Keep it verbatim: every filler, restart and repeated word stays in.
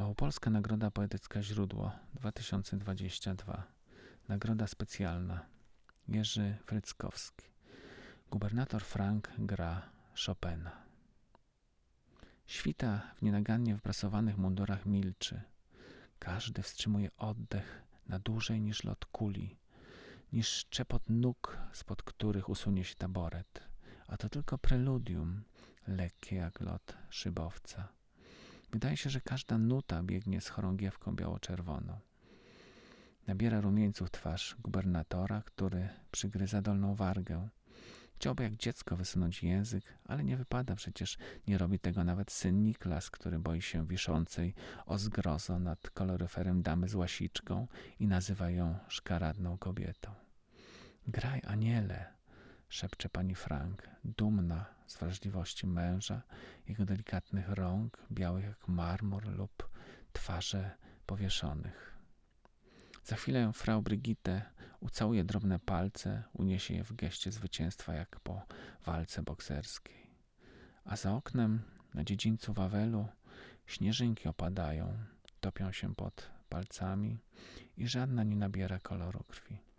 Małopolska Nagroda Poetycka Źródło dwa tysiące dwadzieścia dwa. Nagroda specjalna. Jerzy Fryckowski. Gubernator Frank gra Chopina. Świta w nienagannie wyprasowanych mundurach milczy. Każdy wstrzymuje oddech na dłużej niż lot kuli, niż szczepot nóg, spod których usunie się taboret. A to tylko preludium, lekkie jak lot szybowca. Wydaje się, że każda nuta biegnie z chorągiewką biało-czerwoną. Nabiera rumieńców twarz gubernatora, który przygryza dolną wargę. Chciałby jak dziecko wysunąć język, ale nie wypada, przecież nie robi tego nawet syn Niklas, który boi się wiszącej o zgrozo nad koloryferem damy z łasiczką i nazywa ją szkaradną kobietą. Graj, aniele, szepcze pani Frank, dumna z wrażliwości męża, jego delikatnych rąk, białych jak marmur lub twarze powieszonych. Za chwilę frau Brigitte ucałuje drobne palce, uniesie je w geście zwycięstwa jak po walce bokserskiej. A za oknem, na dziedzińcu Wawelu, śnieżynki opadają, topią się pod palcami i żadna nie nabiera koloru krwi.